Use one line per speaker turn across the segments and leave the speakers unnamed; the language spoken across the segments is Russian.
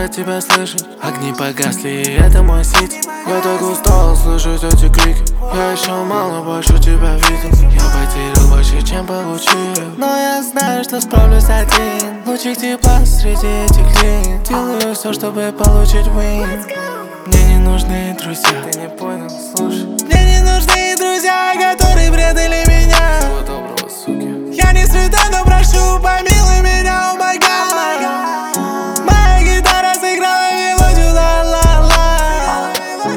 рад тебя слышать. Огни погасли, и это мой сити. Я так устал слышать эти крики. Я еще мало больше тебя видел. Я потерял больше, чем получил. Но я знаю, что справлюсь один. Лучик тепла среди этих линий. Делаю все, чтобы получить win. Мне не нужны друзья. Ты не понял, слушай. Мне не нужны друзья, которые предали меня. Всего доброго, суки. Я не святой, но прошу, помилуй меня, о май гад. Моя гитара сыграла мелодию, ла-ла-ла.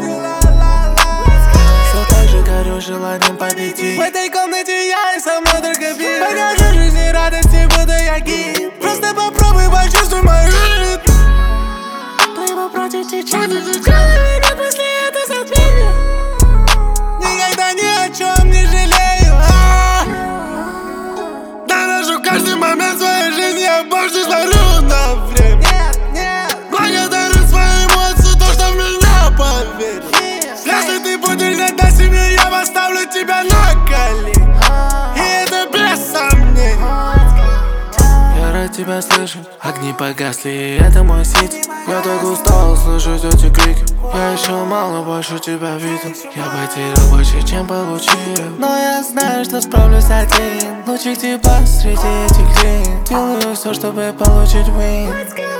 Все так же горю желанием победить. В этой комнате я и со мной только бит. Покажу жизни радости, буду я гид. Просто попробуй, почувствуй мою ритм. Плыву против течения, украла меня после этого затмения. Никогда ни о чем не жалею. Дорожу каждый момент своей жизни, я больше смотрю на время. Благодарю свои эмоции, то, что в меня поверил. Если ты будешь ждать до семьи, я поставлю тебя на колени. И это без сомнений. Я рад тебя слышать. Огни погасли, и это мой сити. Я так устал слышать эти крики. Я еще мало больше тебя видел. Я потерял больше, чем получил. Но я знаю, что справлюсь один. Лучик тепла среди этих линий. Делаю все, чтобы получить win.